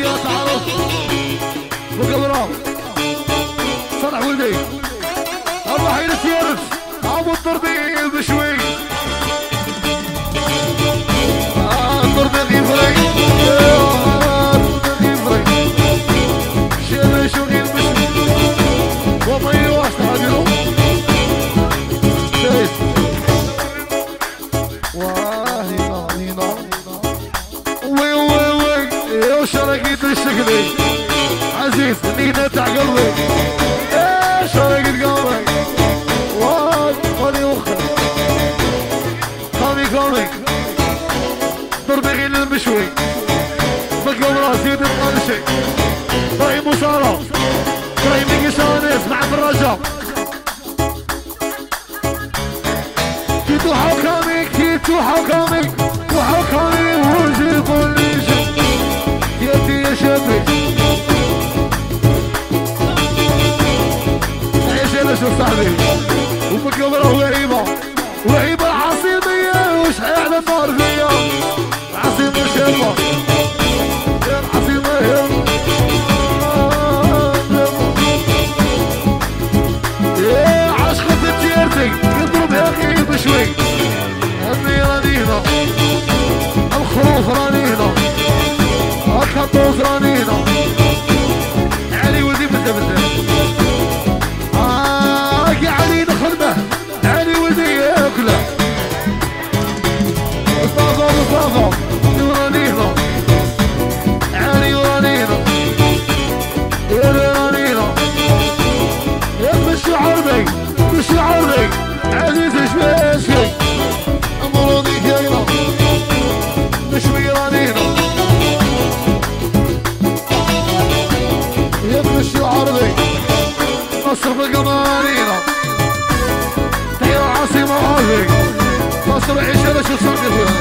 يا تعرف بقبرة صنع ولدي الله حين سيارت ابو الطردي بشوي الطردي يفرق الطردي يفرق شيل شوقي بشوي وضي واسطة عدلو شايف واهينا هينا وي وي وي يا شرقيت الشكلي عزيز نينا تاع قلبي يا شرقيت قلبي وادي وخر قامي قامي ضربي غير المشوي بقوم راسي تبقى شيء طيب مصارى طيب ميكي اسمع بالرجاء كيتو حكامي كيتو حكامي وحكامي وزي كل شيء يدي يا شبي عيش انا شوف صاحبي وبقبره وهيبه وهيبه العاصميه وشحال النار فيا العاصمه شابه يا العاصمه يا عشقة تيرتي يضرب يا اخي بشوي امي رانينا الخروف رانينا الكطوف رانينا علي ولدي بدا بدا علي نخدمه علي ولدي ياكله مصطفى مصطفى رانينا علي رانينا رانينا يا مشي عربي مشي عربي عزيز شوي امرودي كاينه مشوي رانينا يا مشي عربي مصر بقمارينا تحية العاصمة هذه مصر عيش انا شو صار فيها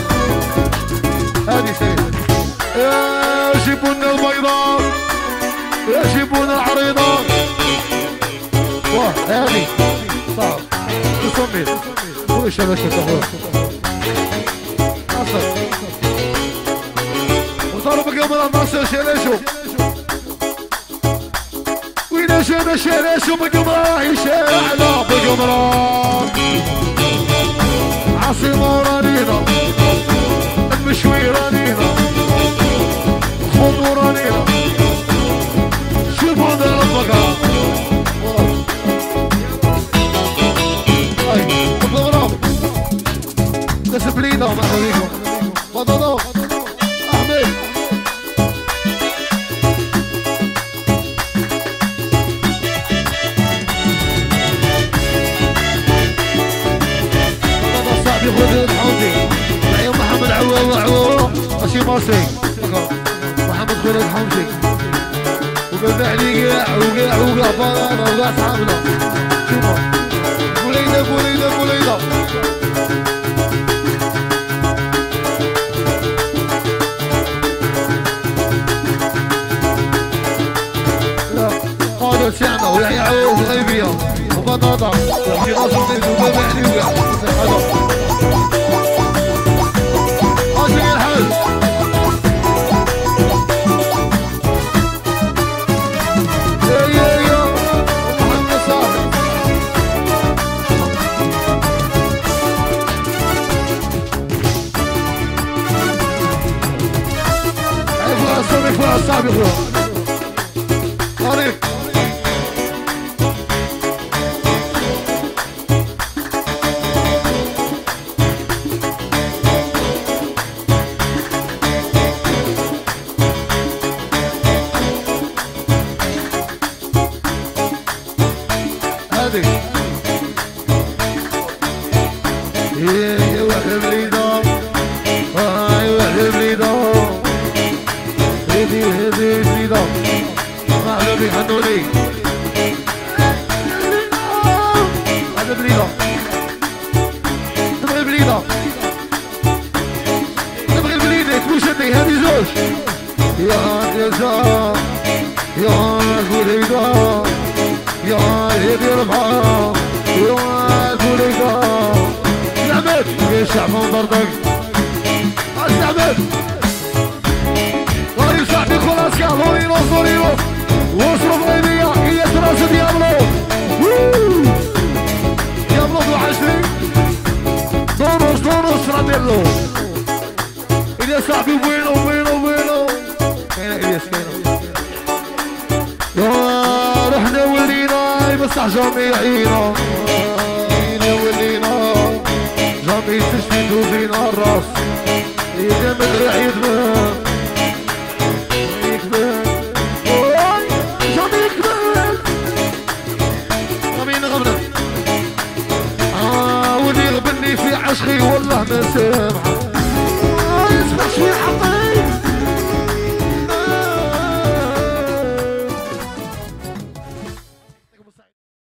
هذه سيدة يا جيبونا البيضاء يا جيبونا العريضة واه هذه صار تصميت وش هذا شو تقول مصر وصاروا بقمر مصر شيلاشو وين شينا شيلاشو بقمرة يشيعنا بقمرة عاصمة رانينا المشوي رانينا خمو رانينا شوفوا ذا البقرة دسبلينا معلوميكم فضلوا احمد فضل صاحبي خذ الحوضي اليوم محمد عوو ماشي ماسي محمد خذ الحوضي وبالفعلي وقع فانا وقع صحابنا شوفوا بوليدا بوليدا بوليدا سعنا ويحيى عوض غيبية وبطاطا وحكي غاصب نيز وبابعني وقع هذا عاشق الحال يا محمد صاحب عيفوا الصبي فوق الصعب يخوة طريق يا وحب لي دار يا وحب لي دار هدي هدي لي دار معلومي حنولي هذا بليدة تبغي بليدة تبغي بليدة تبوشتي هذه زوج يا زار يا بليدة يا هدي ربعة يا بليدة استعمل يا شعب من بردك استعمل وهي صاحبي صوريو واصرف غيبية هي تراس ديابلو ديابلو ذو 20 دونوس راديلو إلياس صاحبي وينو كاين إلياس رحنا ولينا يمسح جميعينا ولينا جميع تشفيدو فينا الراس إذا مدرع يدبان يكبان جميع يكبان غمين غمنا واللي يغبني في عشقي والله ما سامع يسمع شوي حقا